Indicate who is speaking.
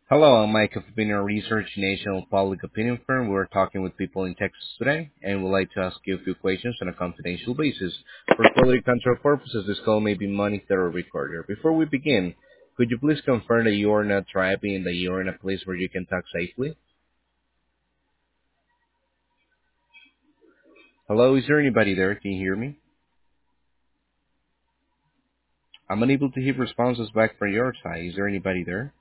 Speaker 1: Hello, I'm Mike of Opinion Research National Public Opinion Firm. We're talking with people in Texas today, and we'd like to ask you a few questions on a confidential basis. For quality control purposes, this call may be monitored or recorded. Before we begin, could you please confirm that you are not driving and that you are in a place where you can talk safely? Hello, is there anybody there? Can you hear me? I'm unable to hear responses back from your side. Is there anybody there?